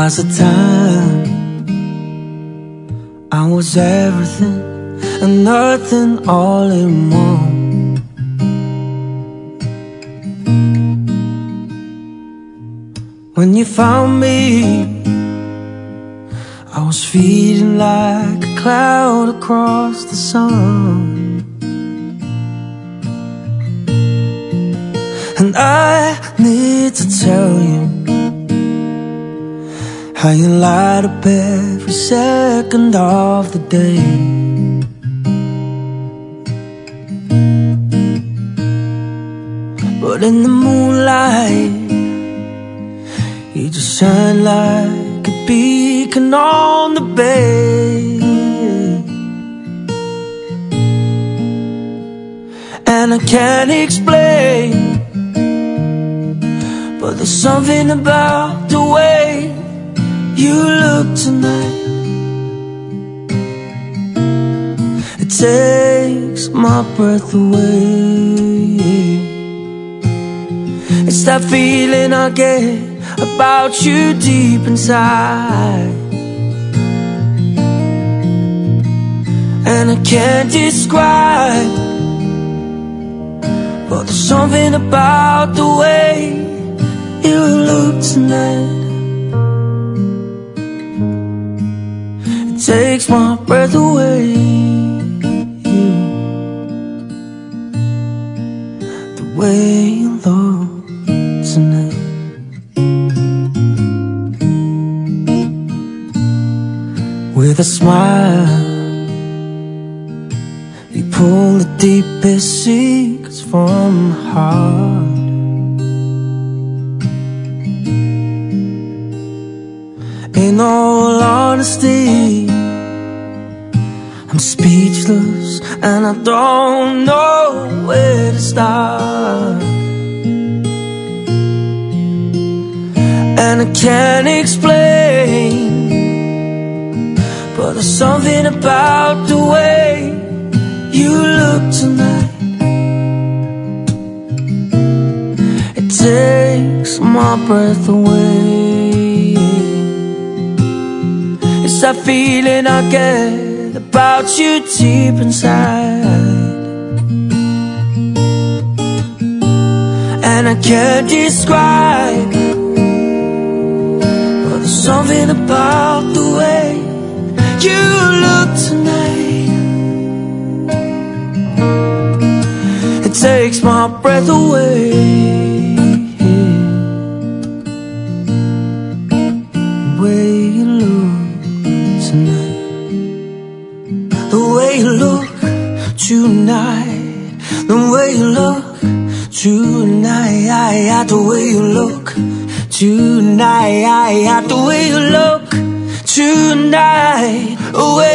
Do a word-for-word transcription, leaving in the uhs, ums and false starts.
was a time I was everything and nothing all in one. When you found me, I was feeling like a cloud across the sun. And I need to tell you how you light up every second of the day. But in the moonlight, you just shine like a beacon on the bay. And I can't explain, but there's something about the way you look tonight. It takes my breath away. It's that feeling I get about you deep inside, and I can't describe, but there's something about the way you look tonight. It takes my breath away. You, the way you look tonight. With a smile, you pull the deepest secrets from my heart. In all honesty, I'm speechless and I don't know where to start. And I can't explain, but there's something about the way you look tonight. It takes my breath away. It's that feeling I get about you deep inside, and I can't describe, but there's something about the way you look tonight. It takes my breath away. The way you look tonight, the way you look tonight, the way you look tonight, the way you look tonight, the way you look tonight, the way